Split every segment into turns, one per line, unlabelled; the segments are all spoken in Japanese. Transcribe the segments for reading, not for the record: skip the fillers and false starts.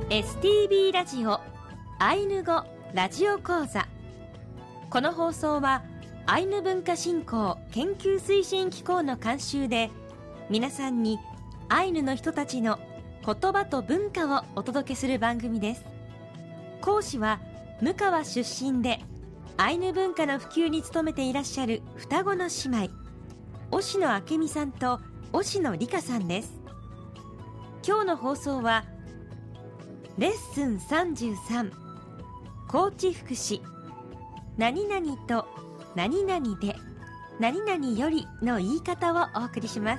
STB ラジオアイヌ語ラジオ講座。この放送はアイヌ文化振興研究推進機構の監修で、皆さんにアイヌの人たちの言葉と文化をお届けする番組です。講師は向川出身でアイヌ文化の普及に努めていらっしゃる双子の姉妹、押野明美さんと押野理香さんです。今日の放送はレッスン33、高知福祉、何々と何々で何々よりの言い方をお送りします。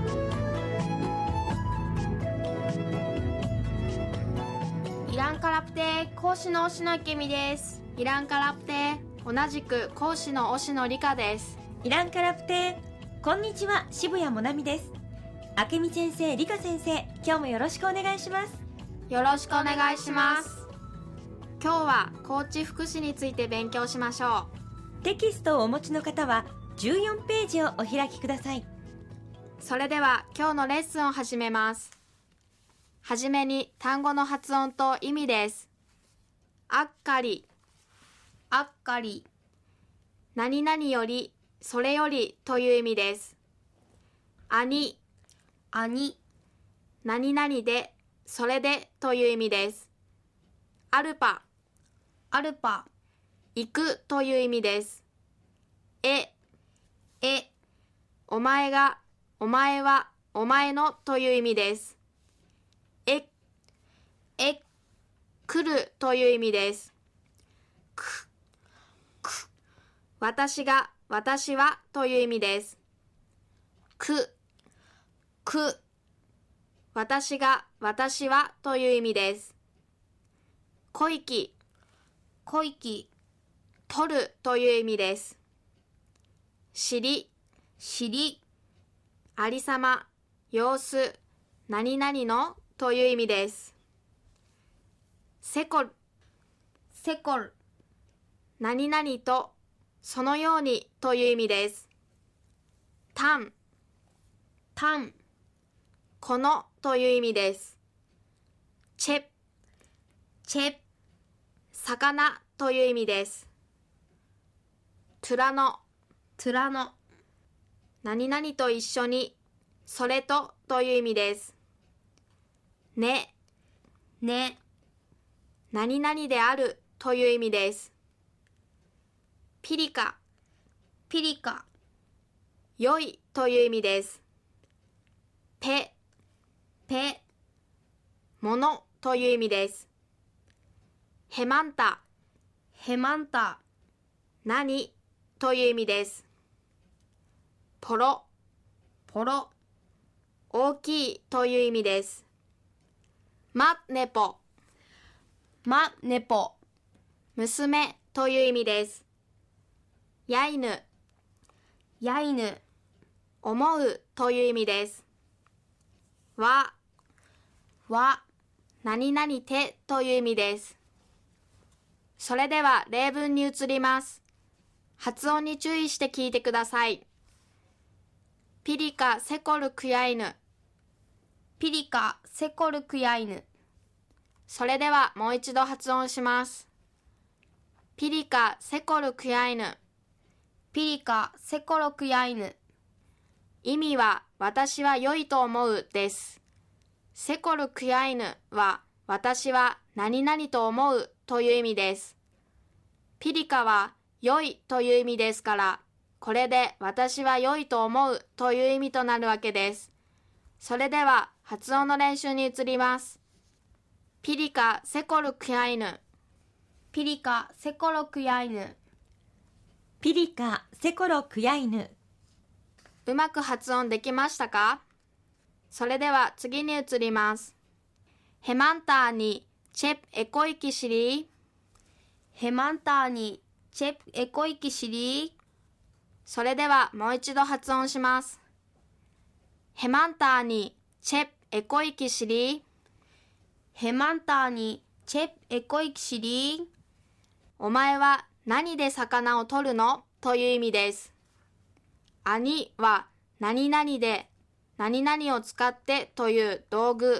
イランカラプテ講師の押野明美です。イランカラプテ同じく講師の押野理香です。
イランカラプテこんにちは、渋谷もなみです。明美先生、理香先生、今日もよろしくお願いします。
よろしくお願いします。今日は高知福祉について勉強しましょ
う。テキストをお持ちの方は14ページをお開きください。
それでは今日のレッスンを始めます。はじめに単語の発音と意味です。あっかり、あっかり。何々より、それよりという意味です。あに、あに。何々で、それでという意味です。アルパ、アルパ。行くという意味です。え、え。お前が、お前は、お前のという意味です。え、え。来るという意味です。く、く。私が、私はという意味です。く、く。私が、私はという意味です。小域、小域。取るという意味です。知り、知り。ありさま、様子、何々のという意味です。せこる、せこる。何々と、そのようにという意味です。たん、たん。このという意味です。チェ、チェ。魚という意味です。トゥラノ、トゥラノ。何々と一緒に、それとという意味です。ね、ね。何々であるという意味です。ピリカ、ピリカ。良いという意味です。ペ、ペ。ものという意味です。ヘマンタ、ヘマンタ。何という意味です。ポロ、ポロ。大きいという意味です。マネポ、マネポ。娘という意味です。やいぬ、やいぬ。思うという意味です。わ、わ。何々てという意味です。それでは例文に移ります。発音に注意して聞いてください。ピリカセコルクヤイヌ、ピリカセコルクヤイヌ。それではもう一度発音します。ピリカセコルクヤイヌ、ピリカセコルクヤイヌ。意味は私は良いと思うです。セコルクヤイヌは私は何々と思うという意味です。ピリカは良いという意味ですから、これで私は良いと思うという意味となるわけです。それでは発音の練習に移ります。ピリカセコルクヤイヌ、ピリカセコロクヤイヌ、
ピリカセコロクヤイヌ。
うまく発音できましたか？それでは次に移ります。ヘマンターにチェプエコイキシリー、ヘマンターにチェプエコイキシリー。それではもう一度発音します。ヘマンターにチェプエコイキシリー、ヘマンターにチェプエコイキシリー。お前は何で魚を取るのという意味です。アニは何々で何々を使ってという道具、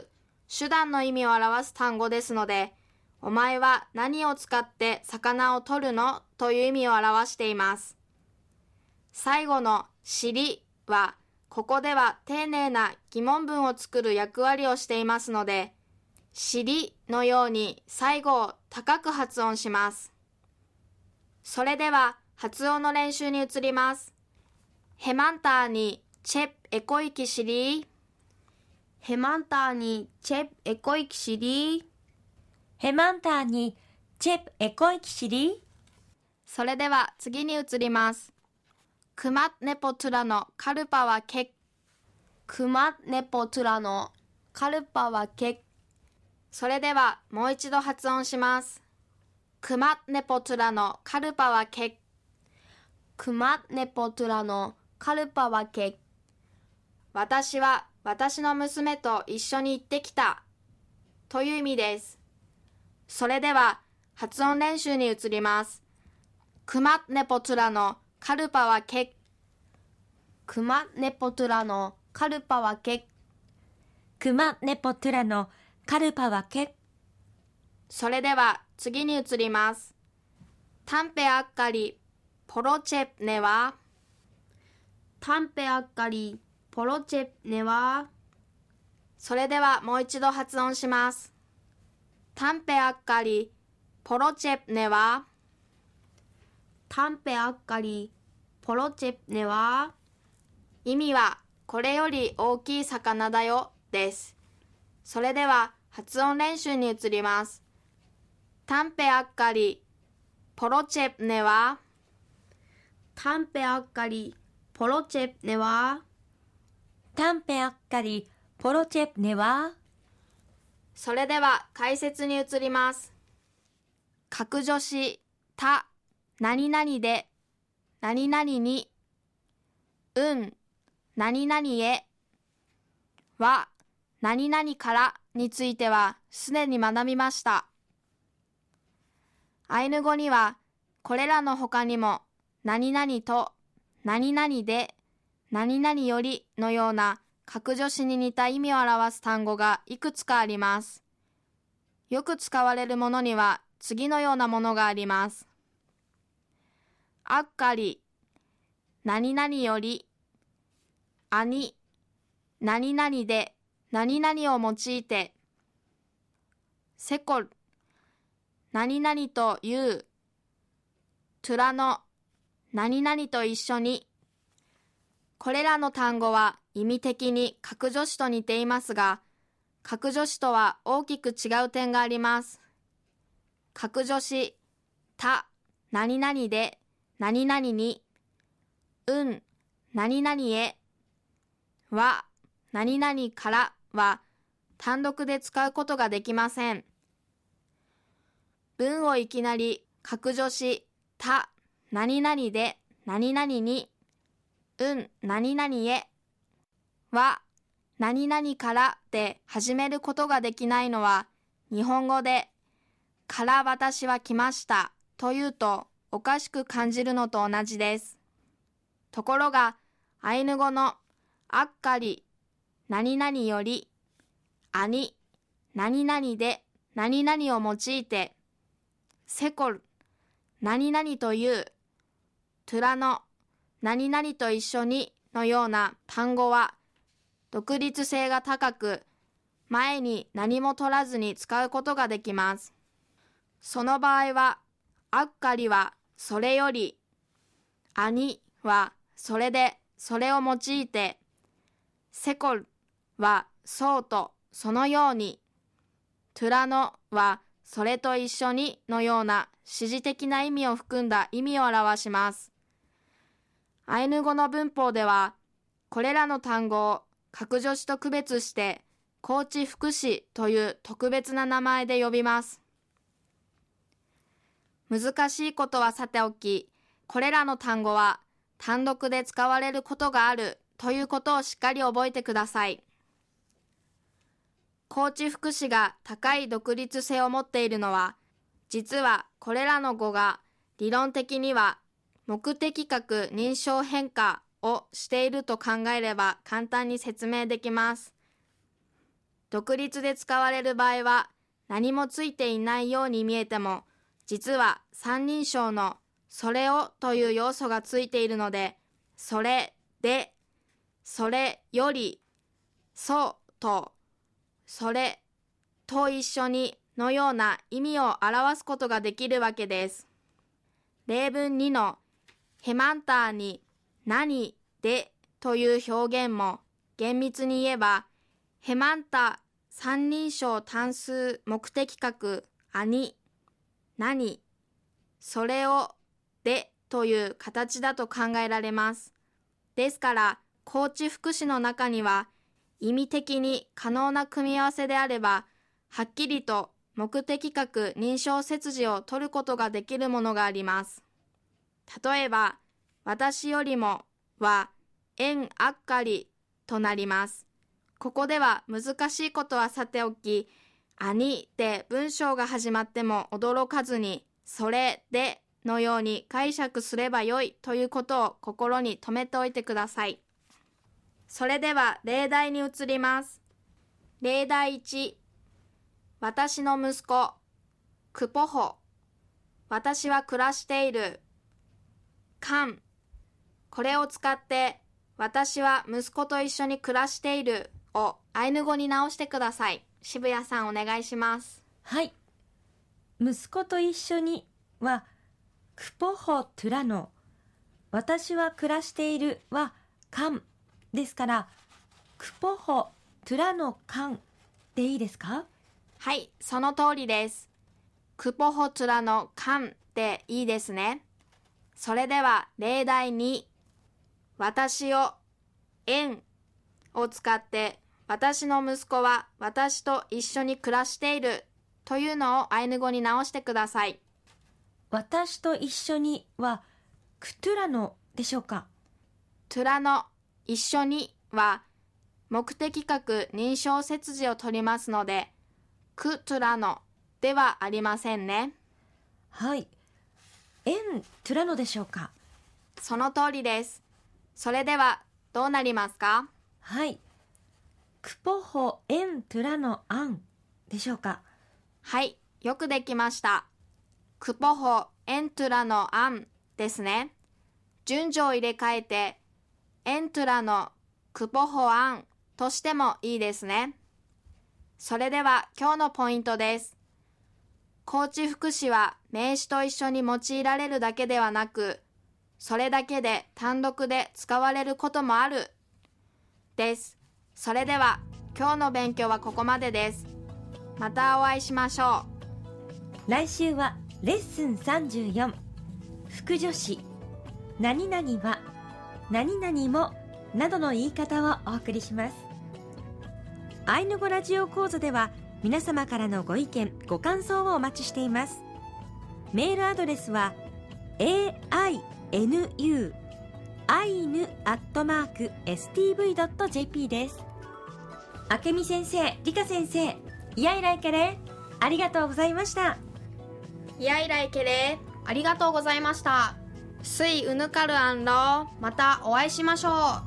手段の意味を表す単語ですので、お前は何を使って魚を取るのという意味を表しています。最後の尻は、ここでは丁寧な疑問文を作る役割をしていますので、尻のように最後を高く発音します。それでは発音の練習に移ります。ヘマンターにチェップエコイキシリー。
ヘマンターにチェップエコイキシリー。
ヘマンターにチェップエコイキシリー。
それでは次に移ります。クマッネポトゥラのカルパはケッ。
クマッネポトゥラのカルパはケッ。
それではもう一度発音します。クマッネポトゥラのカルパはケッ。
クマッネポトゥラのカルパはケッ。
私は私の娘と一緒に行ってきたという意味です。それでは発音練習に移ります。クマッネポトゥラのカルパはケッ。
クマッネポトゥラのカルパはケッ。
クマネポトゥラのカルパはケッ。
それでは次に移ります。タンペアッカリポロチェプネは。
タンペアッカリポロチェプネは。
それではもう一度発音します。タンペアッカリポロチェプネは。
タンペアッカリポロチェプネは。
意味はこれより大きい魚だよです。それでは発音練習に移ります。タンペアッカリポロチェプネは。
タンペアッカリポロチェプネは。
タンペアッカリポロチェプネは。
それでは解説に移ります。格助詞た何々で何々に何々へは何々からについてはすでに学びました。アイヌ語にはこれらの他にも何々と何々で何々よりのような格助詞に似た意味を表す単語がいくつかあります。よく使われるものには次のようなものがあります。あっかり、何々より、あに、何々で何々を用いて、せこる、何々という、トゥラの、何々と一緒に。これらの単語は意味的に格助詞と似ていますが、格助詞とは大きく違う点があります。格助詞、た、何々で、何々に、何々へ、は、何々からは、単独で使うことができません。文をいきなり格助詞、た、何々で、何々に、何々へ、は、何々からで始めることができないのは、日本語で、から私は来ましたというとおかしく感じるのと同じです。ところが、アイヌ語のあっかり、何々より、あに、何々で何々を用いて、せこる、何々という、トゥラの、何々と一緒にのような単語は、独立性が高く、前に何も取らずに使うことができます。その場合は、あっかりはそれより、あにはそれでそれを用いて、せこるはそうとそのように、トゥラのはそれと一緒にのような指示的な意味を含んだ意味を表します。アイヌ語の文法では、これらの単語を格助詞と区別して、高知副詞という特別な名前で呼びます。難しいことはさておき、これらの単語は単独で使われることがあるということをしっかり覚えてください。高知副詞が高い独立性を持っているのは、実はこれらの語が理論的には目的格認証変化をしていると考えれば簡単に説明できます。 独立で使われる場合は何もついていないように見えても、実は三人称のそれをという要素がついているので、それで、それより、そうと、それと一緒にのような意味を表すことができるわけです。例文2のヘマンターに何でという表現も厳密に言えば、ヘマンタ三人称単数目的格に何、それをでという形だと考えられます。ですから、高知副詞の中には意味的に可能な組み合わせであれば、はっきりと目的格認証切字を取ることができるものがあります。例えば、私よりもは縁あっかりとなります。ここでは難しいことはさておき、にで文章が始まっても驚かずに、それでのように解釈すればよいということを心に留めておいてください。それでは例題に移ります。例題1、私の息子、クポホ、私は暮らしている、カン、これを使って私は息子と一緒に暮らしているをアイヌ語に直してください。渋谷さんお願いします。
はい。息子と一緒にはクポホトゥラノ、私は暮らしているはカンですから、クポホトゥラノカンでいいですか？
はい、その通りです。クポホトゥラノカンでいいですね。それでは例題2、私を縁を使って私の息子は私と一緒に暮らしているというのをアイヌ語に直してください。
私と一緒にはクトゥラノでしょうか？
トゥラノ一緒には目的格認証切字を取りますので、クトゥラノではありませんね。
はい。縁トゥラノでしょうか？
その通りです。それではどうなりますか？
はい。クポホエントゥラノアンでしょうか？
はい、よくできました。クポホエントゥラノアンですね。順序を入れ替えて、エントゥラノクポホアンとしてもいいですね。それでは今日のポイントです。高知副詞は名詞と一緒に用いられるだけではなく、それだけで単独で使われることもあるです。それでは今日の勉強はここまでです。またお会いしましょ
う。来週はレッスン34、副助詞、何々は、何々もなどの言い方をお送りします。アイヌ語ラジオ講座では皆様からのご意見ご感想をお待ちしています。メールアドレスは ainu@stv.jp です。あけみ先生、りか先生、イヤイライケレありがとうございました。
イヤイライケレありがとうございました。スイウヌカルアンロー、またお会いしましょう。